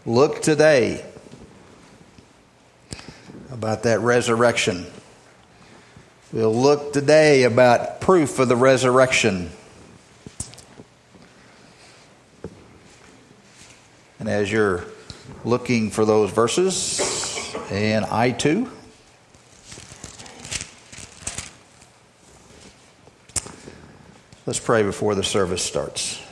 look today about that resurrection. We'll look today about proof of the resurrection. And as you're looking for those verses, and I too, let's pray before the service starts.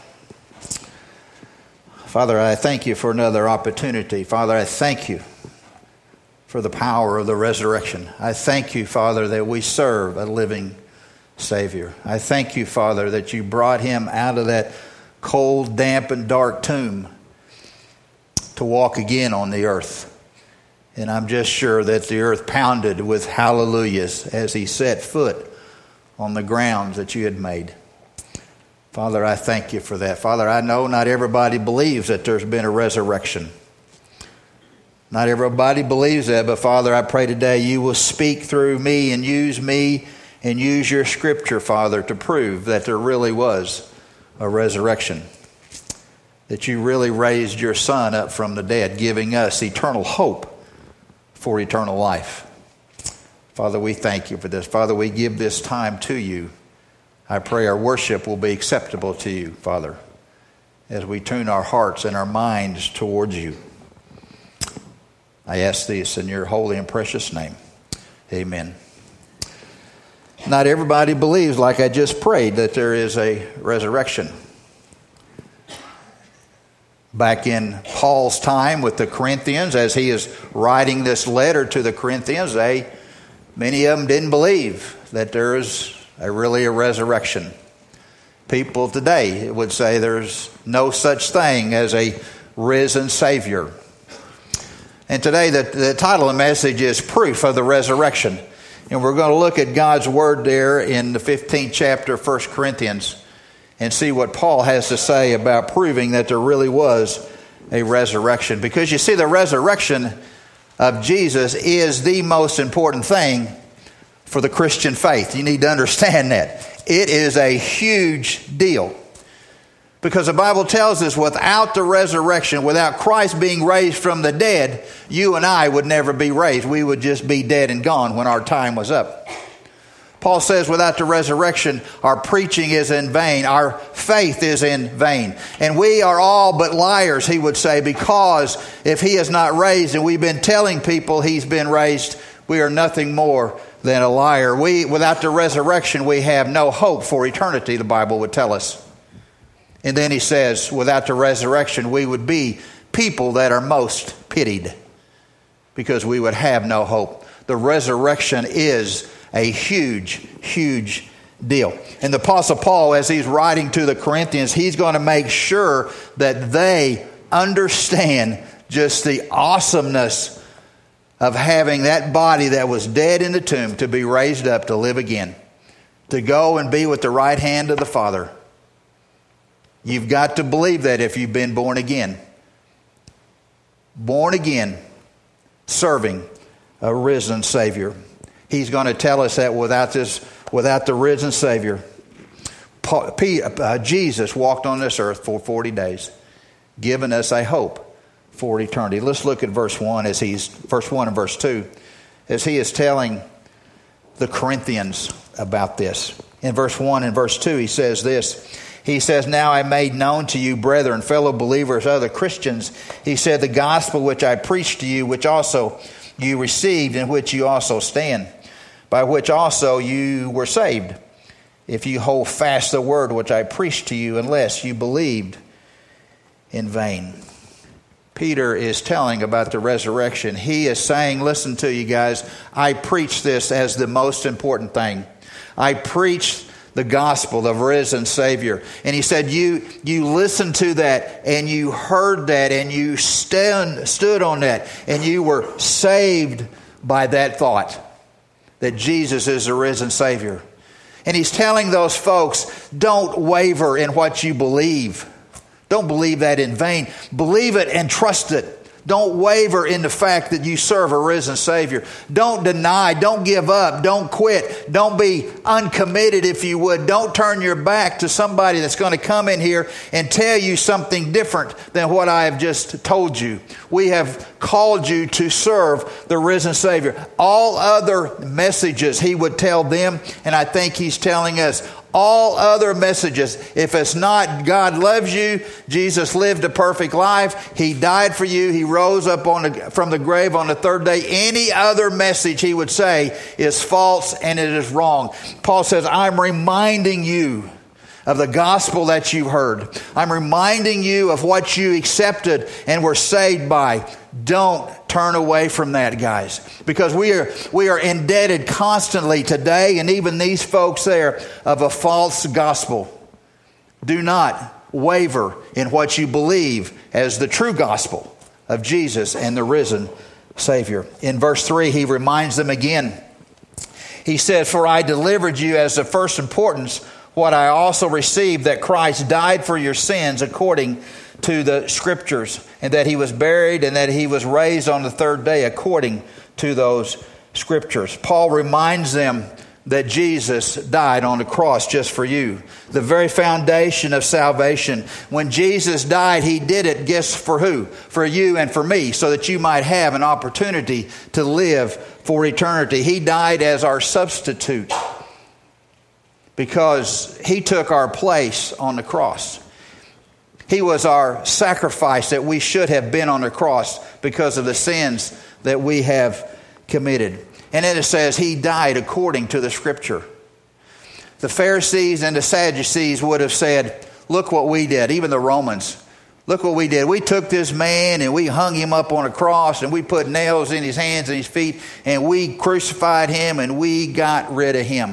Father, I thank you for another opportunity. Father, I thank you for the power of the resurrection. I thank you, Father, that we serve a living Savior. I thank you, Father, that you brought him out of that cold, damp, and dark tomb to walk again on the earth. And I'm just sure that the earth pounded with hallelujahs as he set foot on the grounds that you had made. Father, I thank you for that. Father, I know not everybody believes that there's been a resurrection. Not everybody believes that, but Father, I pray today you will speak through me and use your scripture, Father, to prove that there really was a resurrection. That you really raised your Son up from the dead, giving us eternal hope for eternal life. Father, we thank you for this. Father, we give this time to you. I pray our worship will be acceptable to you, Father, as we tune our hearts and our minds towards you. I ask this in your holy and precious name. Amen. Not everybody believes, like I just prayed, that there is a resurrection. Back in Paul's time with the Corinthians, as he is writing this letter to the Corinthians, many of them didn't believe that there is really a resurrection. People today would say there's no such thing as a risen Savior. And today the title of the message is Proof of the Resurrection. And we're going to look at God's Word there in the 15th chapter of 1 Corinthians and see what Paul has to say about proving that there really was a resurrection. Because you see, the resurrection of Jesus is the most important thing for the Christian faith. You need to understand that. It is a huge deal. Because the Bible tells us without the resurrection, without Christ being raised from the dead, you and I would never be raised. We would just be dead and gone when our time was up. Paul says without the resurrection, our preaching is in vain. Our faith is in vain. And we are all but liars, he would say, because if he is not raised and we've been telling people he's been raised, we are nothing more than a liar. Without the resurrection, we have no hope for eternity, the Bible would tell us. And then he says, without the resurrection, we would be people that are most pitied because we would have no hope. The resurrection is a huge, huge deal. And the Apostle Paul, as he's writing to the Corinthians, he's going to make sure that they understand just the awesomeness of having that body that was dead in the tomb to be raised up to live again, to go and be with the right hand of the Father. You've got to believe that if you've been born again. Born again, serving a risen Savior. He's going to tell us that without the risen Savior, Jesus walked on this earth for 40 days, giving us a hope for eternity. Let's look at verse 1 verse 1 and verse 2, as he is telling the Corinthians about this. In verse 1 and verse 2, he says this. He says, now I made known to you, brethren, fellow believers, other Christians, he said, the gospel which I preached to you, which also you received, in which you also stand, by which also you were saved, if you hold fast the word which I preached to you, unless you believed in vain. Peter is telling about the resurrection. He is saying, listen to you guys, I preach this as the most important thing. I preached the gospel of risen Savior. And he said, you listened to that and you heard that and you stood on that and you were saved by that thought that Jesus is the risen Savior. And he's telling those folks, don't waver in what you believe. Don't believe that in vain. Believe it and trust it. Don't waver in the fact that you serve a risen Savior. Don't deny. Don't give up. Don't quit. Don't be uncommitted, if you would. Don't turn your back to somebody that's going to come in here and tell you something different than what I have just told you. We have called you to serve the risen Savior. All other messages he would tell them, and I think he's telling us, all other messages, if it's not God loves you, Jesus lived a perfect life, he died for you, he rose up from the grave on the third day, any other message he would say is false and it is wrong. Paul says, I'm reminding you of the gospel that you heard. I'm reminding you of what you accepted and were saved by. Don't turn away from that, guys, because we are indebted constantly today, and even these folks there, of a false gospel. Do not waver in what you believe as the true gospel of Jesus and the risen Savior. In verse 3, he reminds them again. He said, for I delivered you as of first importance what I also received, that Christ died for your sins according to the Scriptures, and that he was buried, and that he was raised on the third day according to those Scriptures. Paul reminds them that Jesus died on the cross just for you. The very foundation of salvation. When Jesus died, he did it, guess for who? For you and for me, so that you might have an opportunity to live for eternity. He died as our substitute because he took our place on the cross. He was our sacrifice that we should have been on the cross because of the sins that we have committed. And then it says he died according to the Scripture. The Pharisees and the Sadducees would have said, look what we did. Even the Romans. Look what we did. We took this man and we hung him up on a cross, and we put nails in his hands and his feet, and we crucified him, and we got rid of him.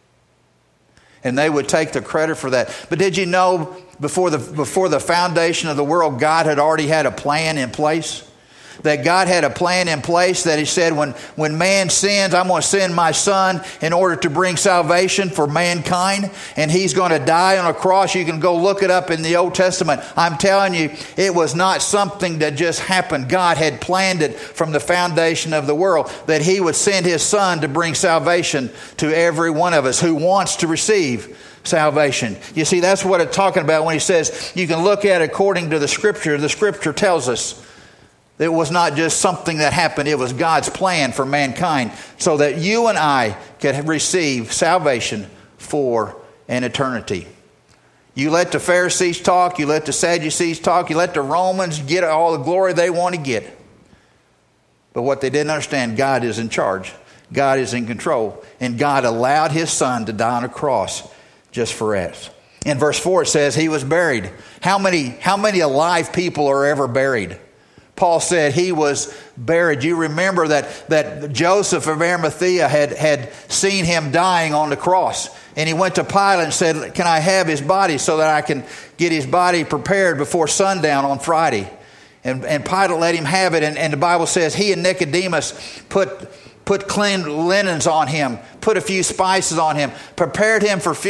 And they would take the credit for that. But did you know before the foundation of the world, God had already had a plan in place? That God had a plan in place that he said, when man sins, I'm going to send my son in order to bring salvation for mankind. And he's going to die on a cross. You can go look it up in the Old Testament. I'm telling you, it was not something that just happened. God had planned it from the foundation of the world, that he would send his son to bring salvation to every one of us who wants to receive salvation. You see, that's what it's talking about when he says you can look at it according to the Scripture. The Scripture tells us it was not just something that happened. It was God's plan for mankind so that you and I could receive salvation for an eternity. You let the Pharisees talk. You let the Sadducees talk. You let the Romans get all the glory they want to get. But what they didn't understand, God is in charge. God is in control. And God allowed his son to die on a cross just for us. In verse 4 it says he was buried. How many alive people are ever buried? Paul said he was buried. You remember that Joseph of Arimathea had seen him dying on the cross. And he went to Pilate and said, can I have his body so that I can get his body prepared before sundown on Friday? And Pilate let him have it. And the Bible says he and Nicodemus put clean linens on him, put a few spices on him, prepared him for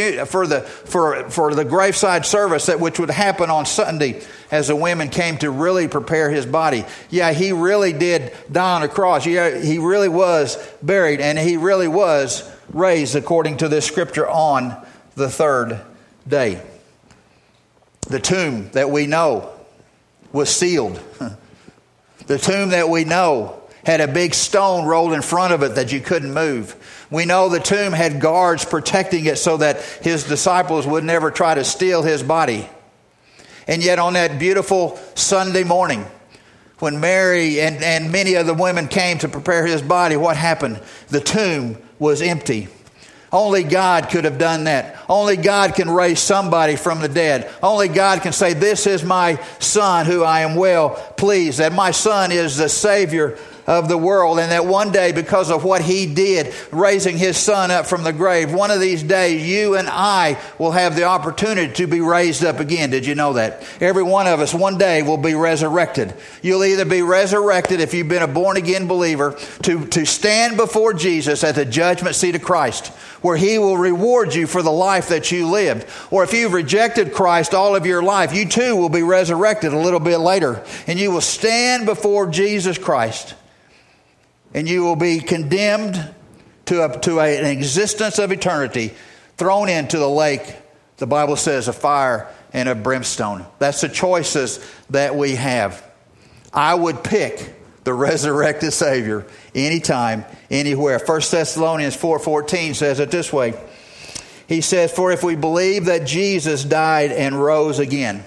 the graveside service which would happen on Sunday as the women came to really prepare his body. Yeah, he really did die on a cross. Yeah, he really was buried, and he really was raised according to this Scripture on the third day. The tomb that we know was sealed. The tomb that we know had a big stone rolled in front of it that you couldn't move. We know the tomb had guards protecting it so that his disciples would never try to steal his body. And yet on that beautiful Sunday morning, when Mary and many of the women came to prepare his body, what happened? The tomb was empty. Only God could have done that. Only God can raise somebody from the dead. Only God can say, this is my son who I am well pleased. That my son is the Savior of the world, and that one day, because of what he did, raising his son up from the grave, one of these days you and I will have the opportunity to be raised up again. Did you know that? Every one of us one day will be resurrected. You'll either be resurrected, if you've been a born-again believer, to stand before Jesus at the judgment seat of Christ, where he will reward you for the life that you lived. Or if you've rejected Christ all of your life, you too will be resurrected a little bit later, and you will stand before Jesus Christ, and you will be condemned to an existence of eternity, thrown into the lake, the Bible says, of fire and of brimstone. That's the choices that we have. I would pick the resurrected Savior anytime, anywhere. 1 Thessalonians 4:14 says it this way. He says, "For if we believe that Jesus died and rose again,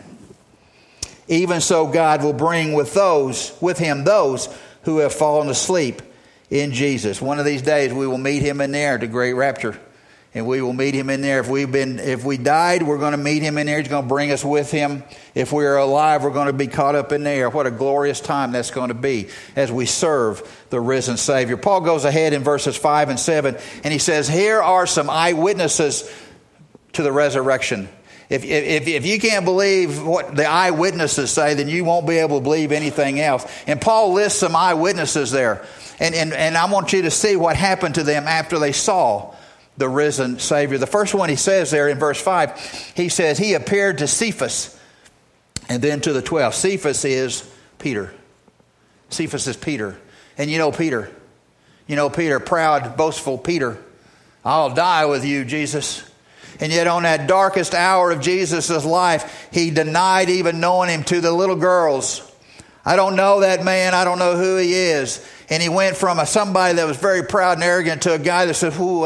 even so God will bring with him those who have fallen asleep in Jesus." One of these days we will meet him in there, the great rapture. And we will meet him in there. If we died, we're going to meet him in there. He's going to bring us with him. If we are alive, we're going to be caught up in there. What a glorious time that's going to be as we serve the risen Savior. Paul goes ahead in verses 5 and 7, and he says, here are some eyewitnesses to the resurrection. If you can't believe what the eyewitnesses say, then you won't be able to believe anything else. And Paul lists some eyewitnesses there. And I want you to see what happened to them after they saw the risen Savior. The first one he says there in verse 5, he says, he appeared to Cephas and then to the 12. Cephas is Peter. Cephas is Peter. And you know Peter. You know Peter, proud, boastful Peter. I'll die with you, Jesus. And yet on that darkest hour of Jesus' life, he denied even knowing him to the little girls. I don't know that man. I don't know who he is. And he went from somebody that was very proud and arrogant to a guy that said, ooh,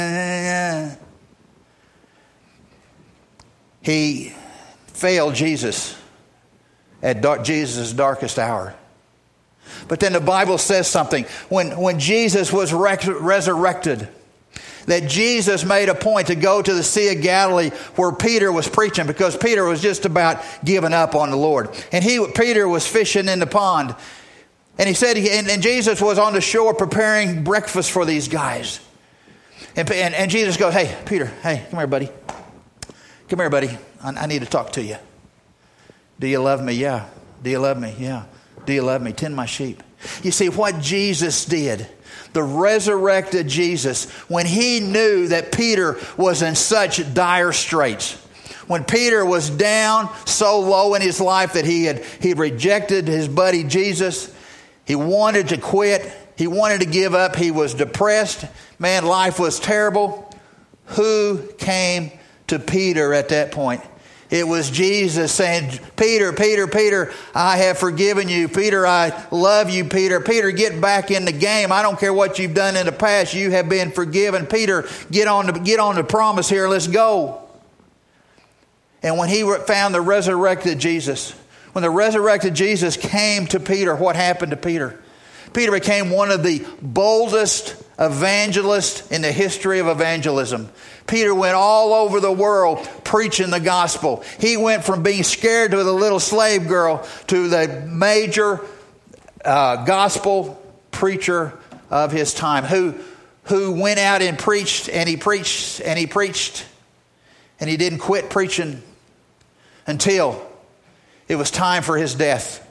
he failed Jesus at Jesus' darkest hour. But then the Bible says something. When Jesus was resurrected, that Jesus made a point to go to the Sea of Galilee where Peter was preaching, because Peter was just about giving up on the Lord. And Peter was fishing in the pond. And he said, and Jesus was on the shore preparing breakfast for these guys. And Jesus goes, hey, Peter, hey, come here, buddy. Come here, buddy. I need to talk to you. Do you love me? Yeah. Do you love me? Yeah. Do you love me? Tend my sheep. You see, what Jesus did, the resurrected Jesus, when he knew that Peter was in such dire straits, when Peter was down so low in his life that he rejected his buddy Jesus, he wanted to quit, he wanted to give up, he was depressed, man, life was terrible. Who came to Peter at that point? It was Jesus saying, Peter, Peter, Peter, I have forgiven you. Peter, I love you, Peter. Peter, get back in the game. I don't care what you've done in the past. You have been forgiven. Peter, get on the promise here. Let's go. And when he found the resurrected Jesus, when the resurrected Jesus came to Peter, what happened to Peter? Peter became one of the boldest evangelists in the history of evangelism. Peter went all over the world preaching the gospel. He went from being scared to the little slave girl to the major gospel preacher of his time, who went out and preached, and he preached, and he preached, and he didn't quit preaching until it was time for his death.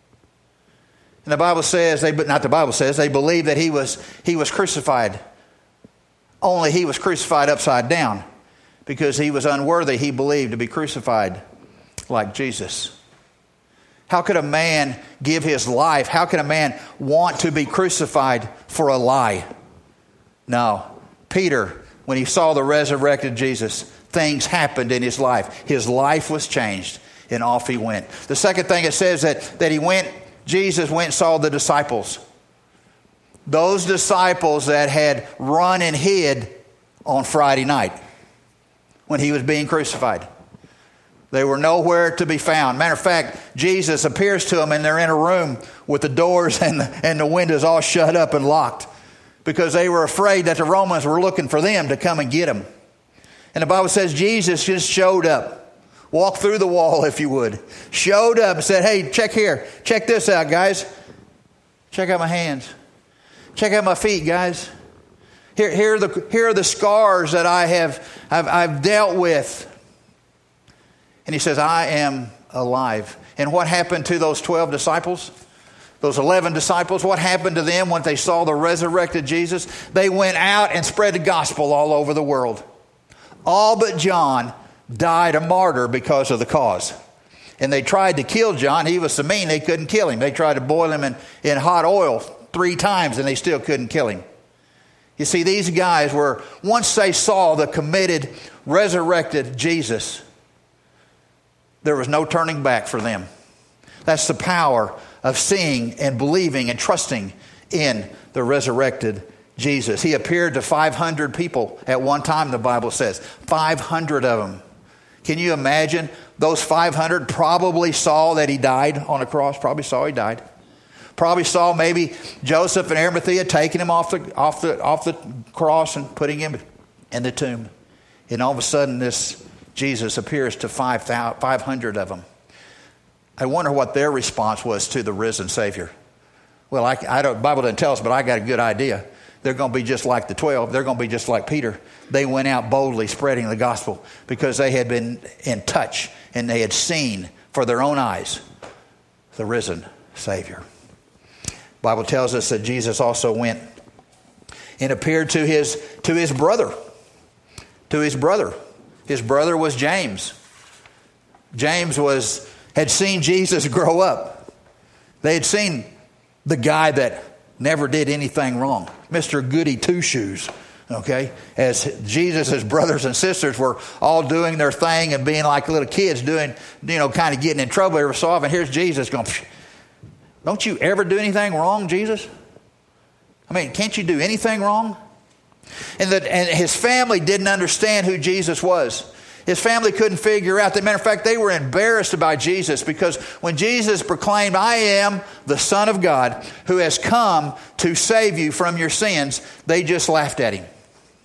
And the Bible says, they believe that he was crucified. Only he was crucified upside down, because he was unworthy, he believed, to be crucified like Jesus. How could a man give his life? How can a man want to be crucified for a lie? No. Peter, when he saw the resurrected Jesus, things happened in his life. His life was changed, and off he went. The second thing it says that Jesus went and saw the disciples. Those disciples that had run and hid on Friday night when he was being crucified. They were nowhere to be found. Matter of fact, Jesus appears to them and they're in a room with the doors and the windows all shut up and locked, because they were afraid that the Romans were looking for them to come and get them. And the Bible says Jesus just showed up. Walked through the wall, if you would. Showed up and said, hey, check here. Check this out, guys. Check out my hands. Check out my feet, guys. Here are the scars that I've dealt with. And he says, I am alive. And what happened to those 12 disciples? Those 11 disciples, what happened to them when they saw the resurrected Jesus? They went out and spread the gospel all over the world. All but John died a martyr because of the cause. And they tried to kill John. He was so mean they couldn't kill him. They tried to boil him in hot oil 3 times and they still couldn't kill him. You see, these guys were, once they saw the committed, resurrected Jesus, there was no turning back for them. That's the power of seeing and believing and trusting in the resurrected Jesus. He appeared to 500 people at one time, the Bible says. 500 of them. Can you imagine? Those 500 probably saw that he died on a cross. Probably saw he died. Probably saw maybe Joseph and Arimathea taking him off the cross and putting him in the tomb. And all of a sudden this Jesus appears to 500 of them. I wonder what their response was to the risen Savior. Well, the Bible doesn't tell us, but I got a good idea. They're going to be just like the 12. They're going to be just like Peter. They went out boldly spreading the gospel because they had been in touch and they had seen for their own eyes the risen Savior. The Bible tells us that Jesus also went and appeared to his brother. To his brother. His brother was James. James had seen Jesus grow up. They had seen the guy that never did anything wrong, Mr. Goody Two-Shoes, okay? As Jesus' brothers and sisters were all doing their thing and being like little kids doing, kind of getting in trouble every so often. Here's Jesus going, don't you ever do anything wrong, Jesus? I mean, can't you do anything wrong? And his family didn't understand who Jesus was. His family couldn't figure out. As a matter of fact, they were embarrassed about Jesus because when Jesus proclaimed, I am the Son of God who has come to save you from your sins, they just laughed at him.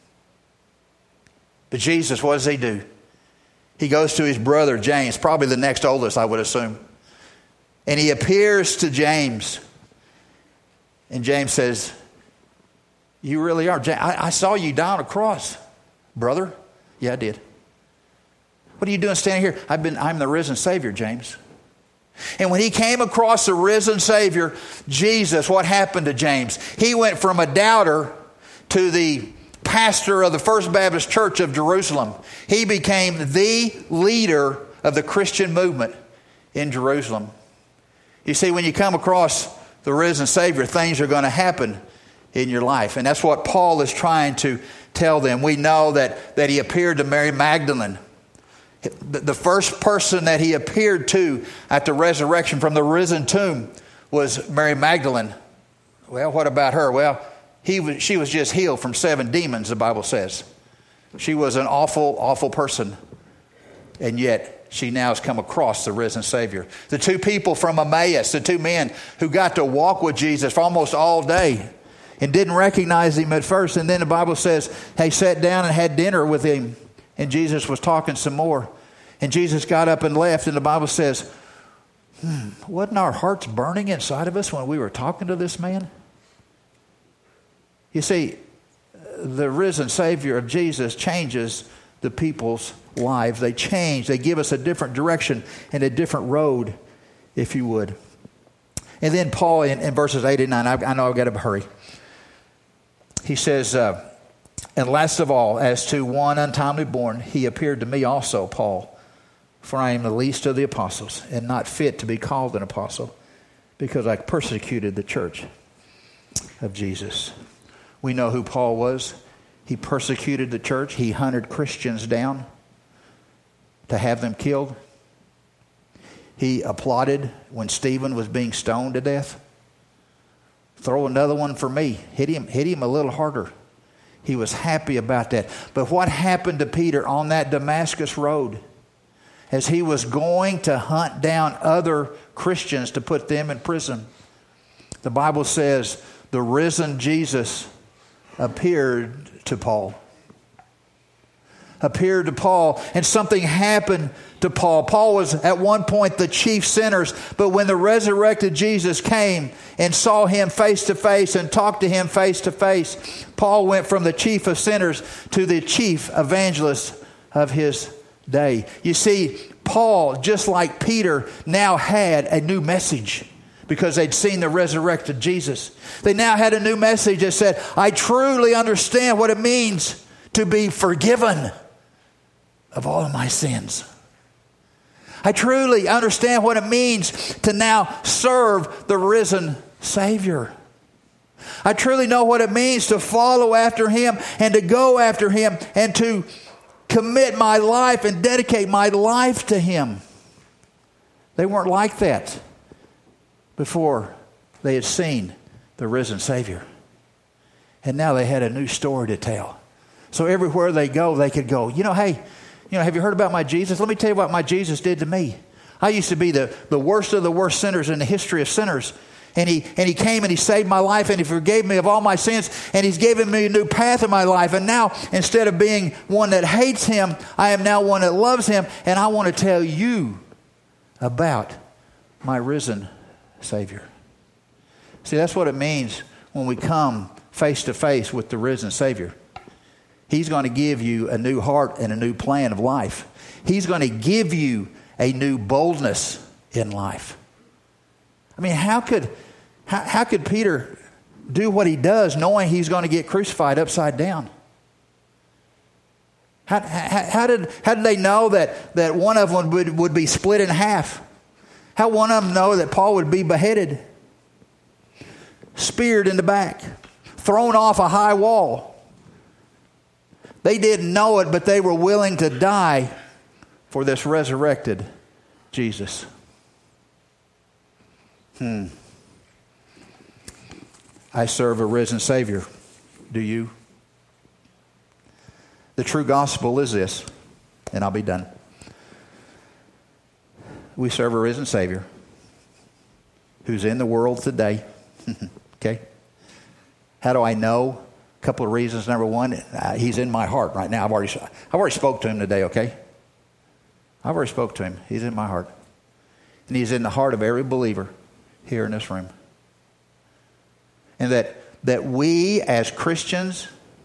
But Jesus, what does he do? He goes to his brother, James, probably the next oldest, I would assume. And he appears to James. And James says, you really are. I saw you die on a cross, brother. Yeah, I did. What are you doing standing here? I'm the risen Savior, James. And when he came across the risen Savior, Jesus, what happened to James? He went from a doubter to the pastor of the First Baptist Church of Jerusalem. He became the leader of the Christian movement in Jerusalem. You see, when you come across the risen Savior, things are going to happen in your life. And that's what Paul is trying to tell them. We know that he appeared to Mary Magdalene. The first person that he appeared to at the resurrection from the risen tomb was Mary Magdalene. Well, what about her? Well, she was just healed from 7 demons, the Bible says. She was an awful, awful person. And yet, she now has come across the risen Savior. The 2 people from Emmaus, the 2 men who got to walk with Jesus for almost all day and didn't recognize him at first. And then the Bible says they sat down and had dinner with him. And Jesus was talking some more. And Jesus got up and left. And the Bible says, wasn't our hearts burning inside of us when we were talking to this man? You see, the risen Savior of Jesus changes the people's lives. They change. They give us a different direction and a different road, if you would. And then Paul in verses 8 and 9, I know I've got to hurry. He says, and last of all, as to one untimely born, he appeared to me also, Paul, for I am the least of the apostles, and not fit to be called an apostle, because I persecuted the church of Jesus. We know who Paul was. He persecuted the church. He hunted Christians down to have them killed. He applauded when Stephen was being stoned to death. Throw another one for me. Hit him a little harder. He was happy about that. But what happened to Peter on that Damascus road as he was going to hunt down other Christians to put them in prison? The Bible says the risen Jesus appeared to Paul. appeared to Paul, and something happened to Paul. Paul was at one point the chief sinners, but when the resurrected Jesus came and saw him face to face and talked to him face to face, Paul went from the chief of sinners to the chief evangelist of his day. You see, Paul, just like Peter, now had a new message because they'd seen the resurrected Jesus. They now had a new message that said, I truly understand what it means to be forgiven of all of my sins. I truly understand what it means to now serve the risen Savior. I truly know what it means to follow after Him and to go after Him and to commit my life and dedicate my life to Him. They weren't like that before they had seen the risen Savior. And now they had a new story to tell. So everywhere they go, they could go, hey, have you heard about my Jesus? Let me tell you what my Jesus did to me. I used to be the worst of the worst sinners in the history of sinners. And he came and He saved my life and He forgave me of all my sins. And He's given me a new path in my life. And now, instead of being one that hates Him, I am now one that loves Him. And I want to tell you about my risen Savior. See, that's what it means when we come face to face with the risen Savior. He's going to give you a new heart and a new plan of life. He's going to give you a new boldness in life. I mean, how could Peter do what he does knowing he's going to get crucified upside down? How did they know that one of them would be split in half? How one of them know that Paul would be beheaded, speared in the back, thrown off a high wall? They didn't know it, but they were willing to die for this resurrected Jesus. I serve a risen Savior. Do you? The true gospel is this, and I'll be done. We serve a risen Savior who's in the world today. Okay? How do I know? A couple of reasons. Number one, He's in my heart right now. I've already spoke to Him today, okay? I've already spoke to Him. He's in my heart. And He's in the heart of every believer here in this room. And that we as Christians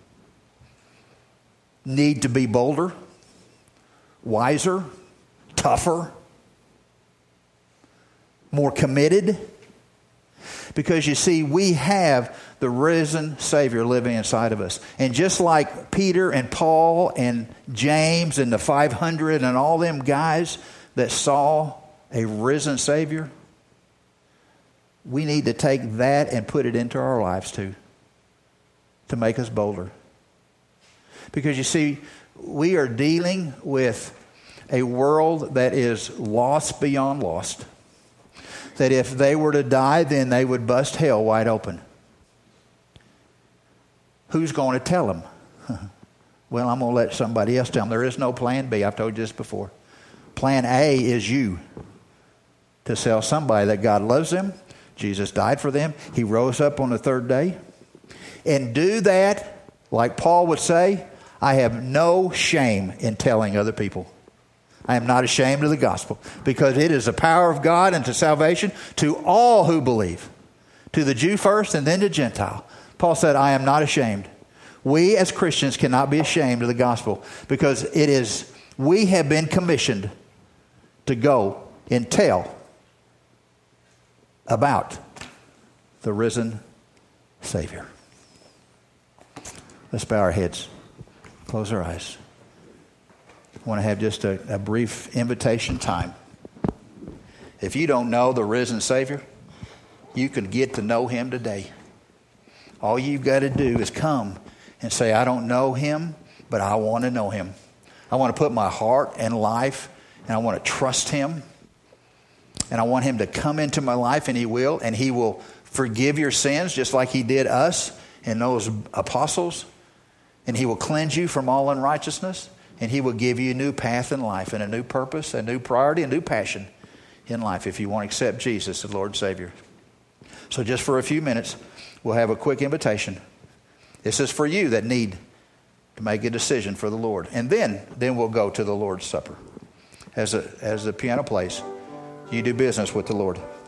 need to be bolder, wiser, tougher, more committed. Because you see, we have the risen Savior living inside of us. And just like Peter and Paul and James and the 500 and all them guys that saw a risen Savior, we need to take that and put it into our lives too, to make us bolder. Because you see, we are dealing with a world that is lost beyond lost. That if they were to die, then they would bust hell wide open. Who's going to tell them? Well, I'm going to let somebody else tell them. There is no plan B. I've told you this before. Plan A is you. To tell somebody that God loves them. Jesus died for them. He rose up on the third day. And do that, like Paul would say, I have no shame in telling other people. I am not ashamed of the gospel, because it is the power of God unto salvation to all who believe, to the Jew first and then to Gentile. Paul said, I am not ashamed. We as Christians cannot be ashamed of the gospel, because we have been commissioned to go and tell about the risen Savior. Let's bow our heads, close our eyes. I want to have just a brief invitation time. If you don't know the risen Savior, you can get to know Him today. All you've got to do is come and say, I don't know Him, but I want to know Him. I want to put my heart and life, and I want to trust Him. And I want Him to come into my life, and He will. And He will forgive your sins just like He did us and those apostles. And He will cleanse you from all unrighteousness. And He will give you a new path in life and a new purpose, a new priority, a new passion in life if you want to accept Jesus as Lord and Savior. So just for a few minutes, we'll have a quick invitation. This is for you that need to make a decision for the Lord. And then we'll go to the Lord's Supper. As the piano plays, you do business with the Lord.